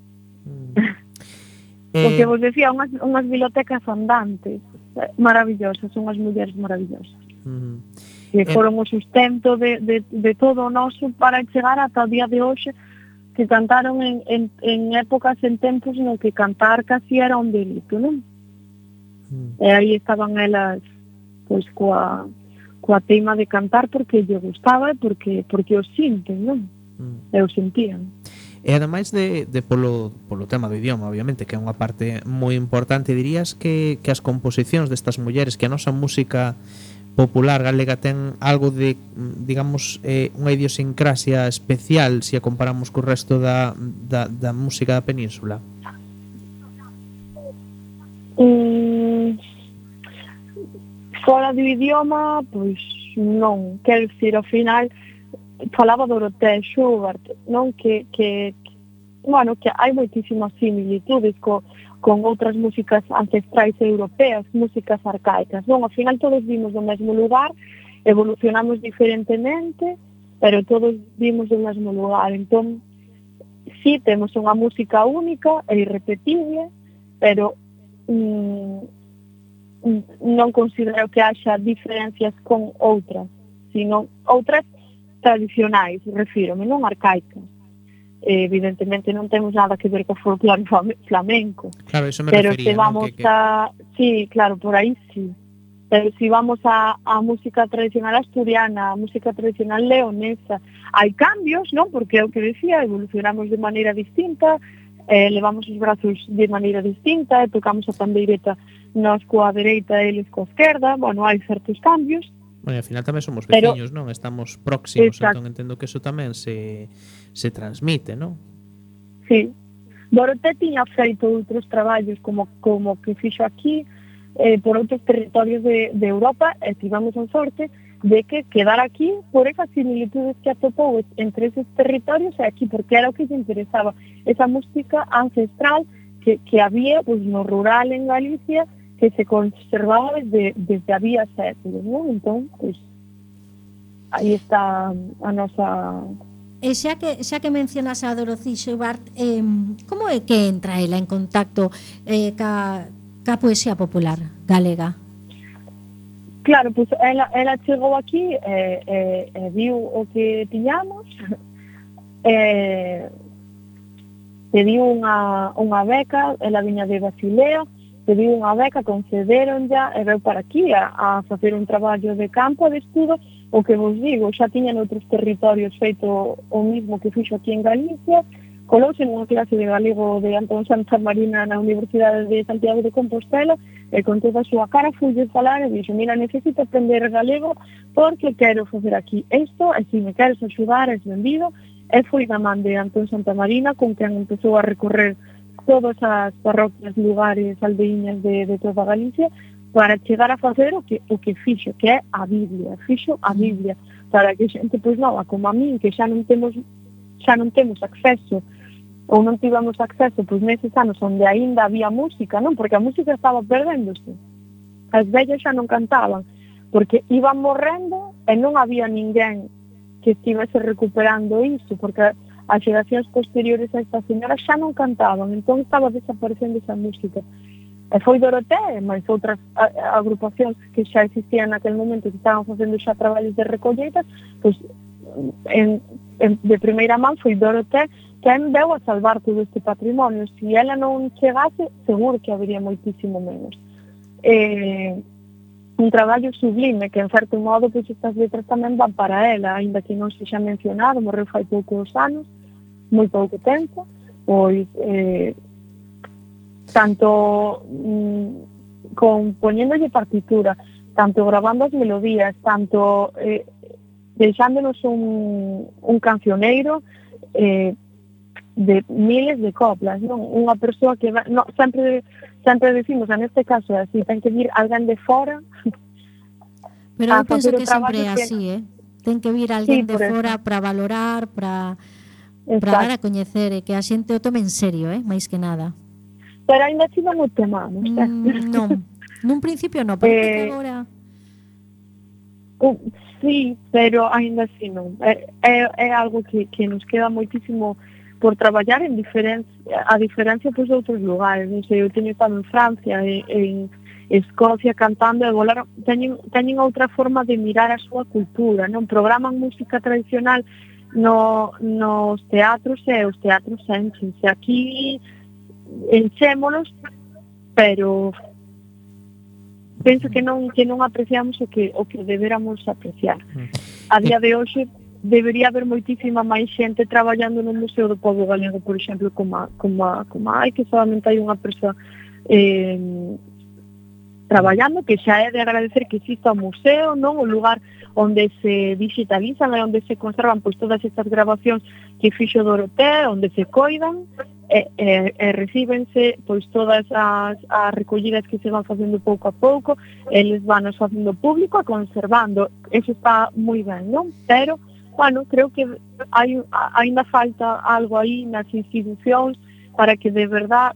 O que vos decía, unhas bibliotecas andantes, maravillosas, unhas mulleres maravillosas. Que foron o sustento de todo o noso para chegar ata o día de hoxe, que cantaron en épocas, en tempos no que cantar casi era un delito, non? E aí estaban elas pois coa teima de cantar porque lle gustaba e porque o sinten, non? E o sentían. E ademais de polo tema do idioma, obviamente, que é unha parte moi importante, dirías que as composicións destas mulleres, que a nosa música popular galega ten algo de, digamos, unha idiosincrasia especial se a comparamos co resto da música da península? Fora do idioma, pois non, quero dicir, ao final falaba Dorotea Schubert, non? Que hai moitísimas similitudes con outras músicas ancestrais europeas, músicas arcaicas, non? Ao final todos vimos do mesmo lugar, evolucionamos diferentemente, pero todos vimos do mesmo lugar. Entón, sí, temos unha música única e irrepetible, pero non considero que haxa diferencias con outras, sino outras tradicionais, refírome, non arcaicas. Evidentemente non temos nada que ver co folclore flamenco. Claro, eso me pero refería, se vamos sí, claro, por aí sí. Pero si vamos a música tradicional asturiana, a música tradicional leonesa, hai cambios, non? Porque é o que decía, evolucionamos de maneira distinta, levamos os brazos de maneira distinta, tocamos a pandeireta nós coa dereita e eles coa esquerda, bueno, hai certos cambios. Bueno, ao final tamén somos veciños, non? Estamos próximos, entón entendo que eso tamén se transmite, non? Sí. Dorotea tiña feito outros traballos como que fixo aquí por outros territorios de Europa e tivemos a sorte de que quedar aquí por esas similitudes que atopou entre esos territorios e aquí, porque era o que se interesaba, esa música ancestral que había pues, no rural en Galicia, que se conservaba desde había séculos, non? Entón, pois, aí está a nosa... E xa que mencionas a Dorothy Schubert, como é que entra ela en contacto ca poesía popular galega? Claro, pois ela chegou aquí e viu o que tiñamos, pediu unha beca, ela viña de Basilea, pediu unha beca, concederon ya e veu para aquí a facer un traballo de campo, de estudo. O que vos digo, xa tiñan outros territorios feito o mismo que fixo aquí en Galicia, colouse nunha clase de galego de Antón Santamarina na Universidade de Santiago de Compostela e con toda a súa cara fulle falar e dixo, mira, necesito aprender galego porque quero facer aquí isto e se me queres axudar, es benvido. E foi da man de Antón Santamarina con quen empezou a recorrer todas as parroquias, lugares, aldeiñas de toda Galicia para chegar a facer o que fixo, que é a Biblia, fixo a Biblia, para que xente pois nova como a min, que xa non temos acceso ou non tivemos acceso pois neses anos onde aínda había música, non? Porque a música estaba perdéndose. As vellas xa non cantaban, porque iban morrendo e non había ninguén que estivese recuperando iso, porque as xeracións posteriores a esta señora xa non cantaban, entón estaba desaparecendo esa música. E foi Dorotea, mas outras agrupacións que xa existían naquele momento que estaban facendo xa traballos de recolleitas, pois de primeira man foi Dorotea quen deu a salvar todo este patrimonio. Se ela non chegase, seguro que habería moitísimo menos. Un traballo sublime que en certo modo pois estas letras tamén van para ela, aínda que non se xa mencionado, morreu fai poucos anos, moi pouco tempo, pois tanto componiéndolle partitura, tanto grabando as melodías, tanto deixándonos un cancioneiro de miles de coplas, non? Unha persoa que sempre decimos, neste caso así, ten que vir alguén de fora. Pero eu penso que sempre é así, ten que vir alguén de fora para valorar, para dar a coñecer, e que a xente o tome en serio, máis que nada. Pero ainda así non o temamos, non, nun principio non, pero que agora... Sí, pero ainda así non. É algo que nos queda moitísimo por traballar a diferencia pois, de outros lugares. Non sei, eu teño estado en Francia, en Escocia cantando e volar, teñen outra forma de mirar a súa cultura, non? Programan música tradicional nos teatros e os teatros enchense. Aquí enchémonos, pero penso que non apreciamos o que deberamos apreciar. A día de hoxe debería haber moitísima máis xente traballando no Museo do Pobo Galego, por exemplo, como hai, que solamente hai unha persoa traballando, que xa é de agradecer que exista o museo, non? O lugar onde se digitalizan e onde se conservan pois todas estas grabacións que fixo Dorotea, onde se coidan e recíbense pois todas as recollidas que se van facendo pouco a pouco, eles van nos facendo público e conservando. Eso está moi ben, non? Pero, bueno, creo que ainda falta algo aí nas institucións para que de verdad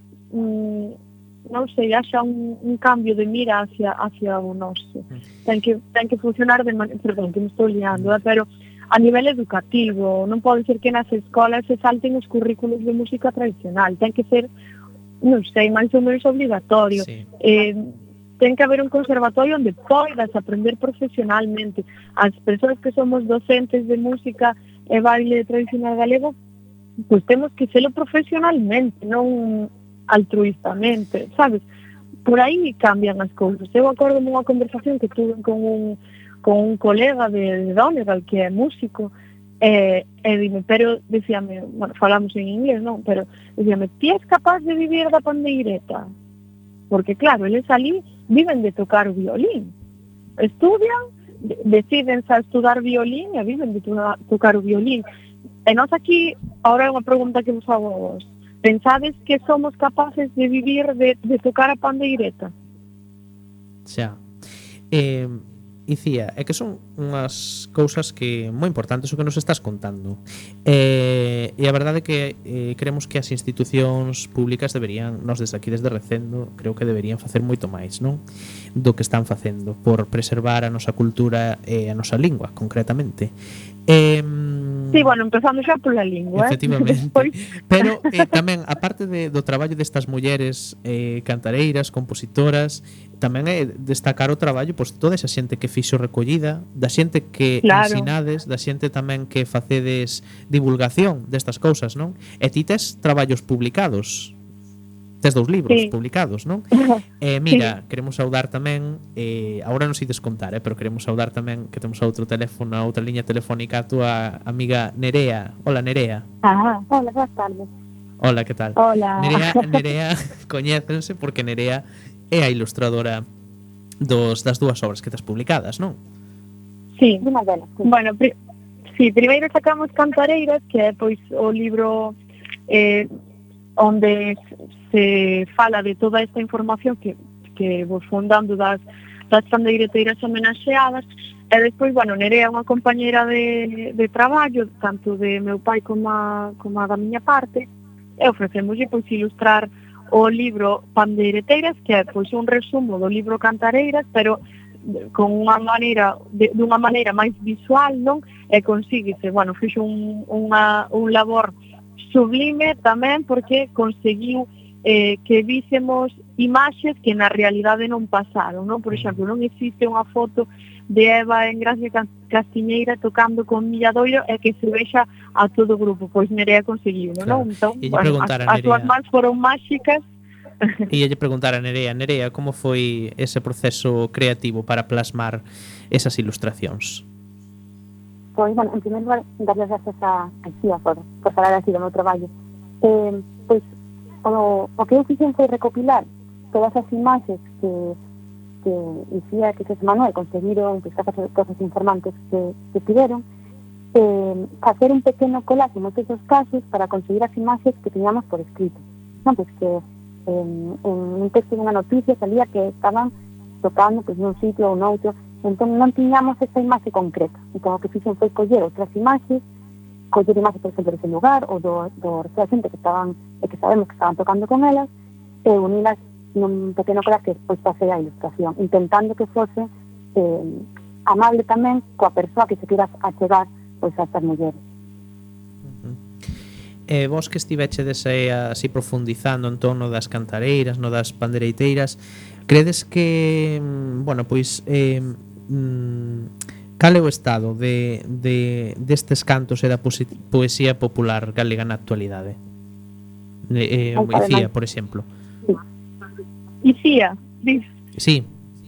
non sei, haxa un cambio de mira hacia o noso. Ten que funcionar de maneira, perdón, que me estou liando, pero a nivel educativo, non pode ser que nas escolas se salten os currículos de música tradicional, ten que ser, non sei, máis ou menos obligatorio. Sí. Ten que haber un conservatorio onde poidas aprender profesionalmente. As persoas que somos docentes de música e baile tradicional galego, pois temos que selo profesionalmente, non altruistamente, sabes? Por aí cambian as cousas. Eu acordo unha conversación que tuve con un colega de Donegal, que é músico, e dime, pero, decíame, bueno, falamos en inglés, non? Pero, decíame, ti és capaz de vivir da pandeireta? Porque, claro, eles ali viven de tocar o violín. Estudian, decídense a estudar violín e viven de tocar o violín. E nós aquí, ahora é unha pregunta que vos fago a vos. Pensades que somos capaces de vivir de tocar a pandeireta? Xa. Icía, é que son unhas cousas que moi importantes o que nos estás contando, e a verdade é que creemos que as institucións públicas deberían, nós desde aquí desde Recendo, creo que deberían facer moito máis, non? Do que están facendo por preservar a nosa cultura e a nosa lingua, concretamente. Sí, bueno, empezando xa pola lingua, efectivamente. Pero tamén, aparte do traballo destas mulleres cantareiras, compositoras, tamén é destacar o traballo pois, toda esa xente que fixo recollida, da xente que ensinades, da xente tamén que facedes divulgación destas cousas, non? E ti tes traballos publicados, tes 2 libros publicados, non? Mira, queremos saudar tamén, agora non sei descontar, pero queremos saudar tamén que temos outro teléfono, outra liña telefónica a tua amiga Nerea. Hola, Nerea. Hola, boas tardes. Hola, que tal? Hola. Nerea coñécense porque Nerea é a ilustradora das 2 obras que tes publicadas, non? Sí, bueno, primeiro sacamos Cantareiras, que é pois o libro onde se fala de toda esta información que vos fon dando das pandeireteiras homenaxeadas. E despois, bueno, Nerea é unha compañera de traballo, tanto de meu pai como a da miña parte, e ofrecemoslle pois ilustrar o libro Pandeireteiras, que é pois un resumo do libro Cantareiras, pero con unha maneira dunha maneira máis visual, non? E consíguese, bueno, fixo un labor sublime tamén, porque conseguiu que vísemos imaxes que na realidade non pasaron, non? Por exemplo, non existe unha foto de Eva en Gracia Castiñeira tocando con Milladoiro e que se vexa a todo o grupo, pois Nerea conseguiu, non? Entón, bueno, as súas mans foron máxicas. E lle preguntar a Nerea, como foi ese proceso creativo para plasmar esas ilustracións? Pois, bueno, en primeiro lugar, darles gracias a Icía por falar así do meu traballo. Pois, o que eu fixen foi recopilar todas as imaxes que Icía e que Manuel conseguiron, pues, todos os informantes que tiveron, facer un pequeno collage en moitos dos casos para conseguir as imaxes que teníamos por escrito. Non, pues que en un texto dunha noticia salía que estaban tocando pues, nun sitio ou noutro, entón non tiñamos esa imaxe concreta. Entón o que fixen foi coller outras imaxes, por exemplo, dese lugar ou do xente que estaban e que sabemos que estaban tocando con elas, e unilas nun pequeno collage que despois pasei a ilustración, intentando que fose amable tamén coa persoa que se queira achegar pois a estas mulleres. Vos que estivechedes así profundizando en torno das cantareiras, no das pandeireteiras, credes que, bueno, pois cal é o estado destes cantos e da poesía popular galega na actualidade? Icía, por exemplo. Icía, dices? Sí.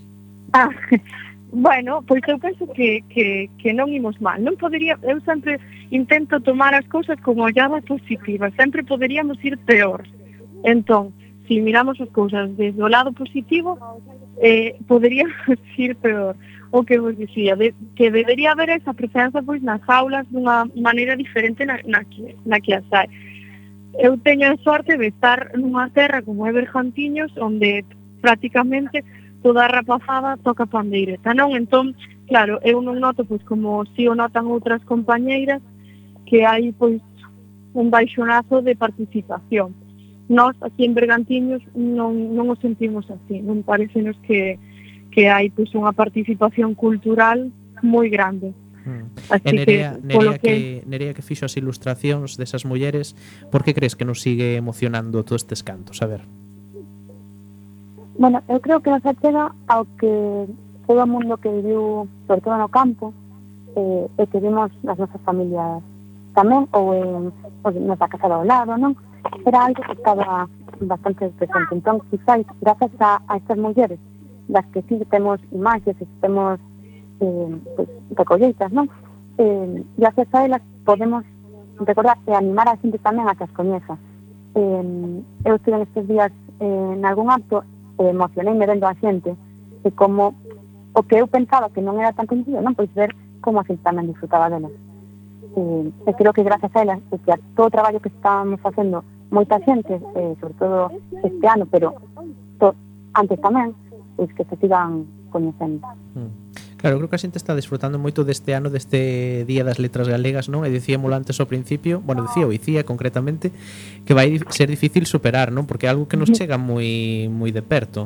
Bueno, pois eu penso que non imos mal. Non podería, eu sempre intento tomar as cousas con ollada positiva. Sempre poderíamos ir peor. Entón, se miramos as cousas desde o lado positivo, poderíamos ir peor. O que vos dicía, que debería haber esa presenza pois nas aulas dunha maneira diferente na que as hai. Eu teño a sorte de estar nunha terra como é Bergantiños, onde prácticamente toda a rapazada toca pandeireta, non? Entón, claro, eu non noto, pois, como si o notan outras compañeiras, que hai, pois, un baixonazo de participación. Nós, aquí en Bergantiños, non o sentimos así, non parecenos que hai, pois, unha participación cultural moi grande. E Nerea que fixo as ilustracións desas mulleres, por que crees que nos sigue emocionando todos estes cantos? A ver. Bueno, eu creo que nos achega ao que todo o mundo que viviu, sobre todo no campo, e que vimos nas nosas familias tamén, ou en nosa casa do lado, non? Era algo que estaba bastante presente. Entón, quizás, grazas a estas mulleres, das que sí temos imaxes, e temos pues, recolleitas, non? Grazas a elas podemos recordar e animar a xente tamén a que as coñeza. Eu estive estes días en algún acto emocioneime vendo a xente e como o que eu pensaba que non era tan coñecido, non? Pois ver como a xente tamén disfrutaba delas. E creo que grazas a elas e que a todo o traballo que estamos facendo moita xente, sobre todo este ano, pero antes tamén, pois que se sigan coñecendo. Claro, creo que a xente está disfrutando moito deste ano, deste Día das Letras Galegas, non? E dicíamolo antes ao principio, bueno, dicía concretamente que vai ser difícil superar, non? Porque é algo que nos chega moi de perto.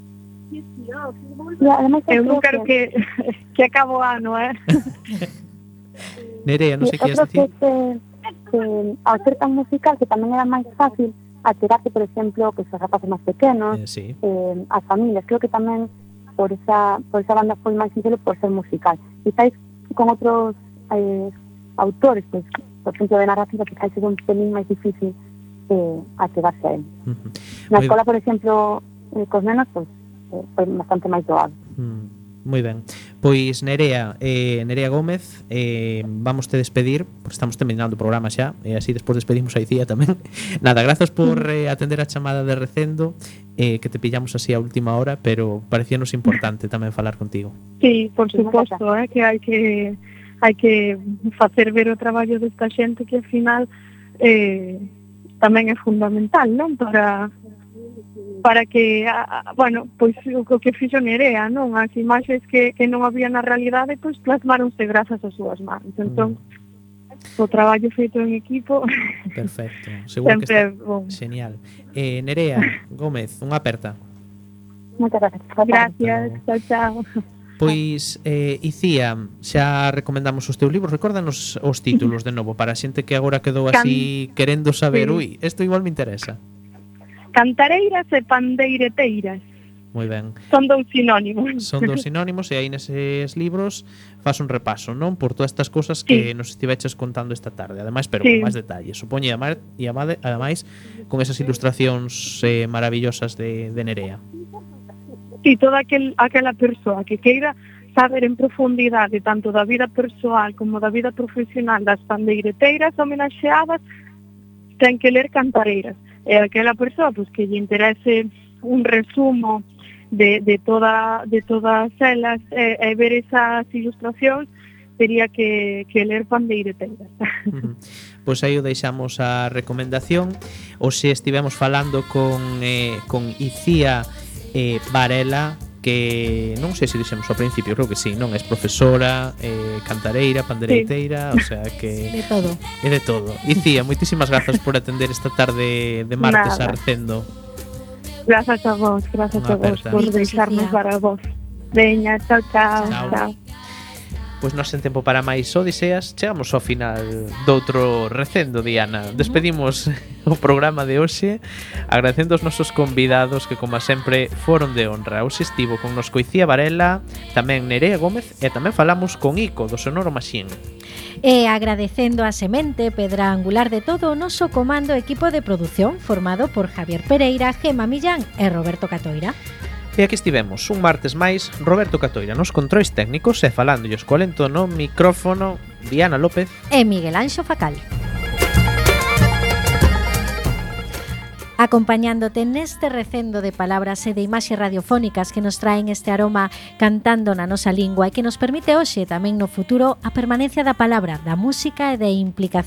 Eu non quero que acabe o ano, Nerea, non sei que queres dicir. Ao ser tan musical, que tamén era máis fácil achegarse, por exemplo, que os rapaces máis pequenos, sí. As familias. Creo que tamén por esa banda foi máis sincero por ser musical. Quizás con outros autores, pues, por exemplo, de narrativa, quizás é un pelín máis difícil achegarse a él. Na escola, por exemplo, cos nenos, pues, foi bastante máis doado. Moi ben. Pois Nerea Gómez, vamos te despedir, porque estamos terminando o programa xa, e así despois despedimos a Icía tamén. Nada, grazas por atender a chamada de Recendo, que te pillamos así a última hora, pero parecíanos importante tamén falar contigo. Sí, por suposto, que hai que facer ver o traballo desta xente que ao final tamén é fundamental, non? Para que, bueno, pois o que fixo Nerea, non? As imaxes que non había na realidade, pois plasmaronse grazas ás súas mans. Entón, o traballo feito en equipo perfecto, seguro que está bon. genial. Nerea Gómez, unha aperta. Moitas gracias. Gracias, chao. Pois, Icía, xa recomendamos os teus libros. Recórdanos os títulos de novo para a xente que agora quedou así querendo saber, sí. Isto igual me interesa. Cantareiras e pandeireteiras. Moi ben. Son dous sinónimos. Son dous sinónimos e aí neses libros faz un repaso, non? Por todas estas cosas que nos estiveches contando esta tarde. Ademais, pero con máis detalles. Supoño, e ademais con esas ilustracións maravillosas de Nerea. Sí, toda aquela persoa que queira saber en profundidade tanto da vida persoal como da vida profesional das pandeireteiras homenaxeadas ten que ler Cantareiras. E aquela persoa pois, que lle interese un resumo de todas elas e ver esas ilustracións tería que ler Pandeireteiras. Pois aí o deixamos a recomendación. Hoxe estivemos falando con Icía Varela, que non sei se dixemos ao principio, creo que sí, non? É profesora, cantareira, pandereiteira, o sea que... De todo. É de todo. Icía, moitísimas grazas por atender esta tarde de martes a Recendo. Grazas a vos por deixarnos para vos. Veña, chao. Pois non sen tempo para máis odiseas, chegamos ao final doutro Recendo, Diana. Despedimos o programa de hoxe agradecendo aos nosos convidados que, como sempre, foron de honra. Hoxe estivo con nos Icía Varela, tamén Nerea Gómez e tamén falamos con Ico, do Sonoro Machine. E agradecendo a semente, pedra angular de todo o noso comando equipo de produción formado por Javier Pereira, Gema Millán e Roberto Catoira. E aquí estivemos, un martes máis, Roberto Catoira nos controis técnicos e falándolles co lento no micrófono Diana López e Miguel Anxo Facal. Acompañándote neste recendo de palabras e de imaxes radiofónicas que nos traen este aroma cantando na nosa lingua e que nos permite hoxe tamén no futuro a permanencia da palabra, da música e da implicación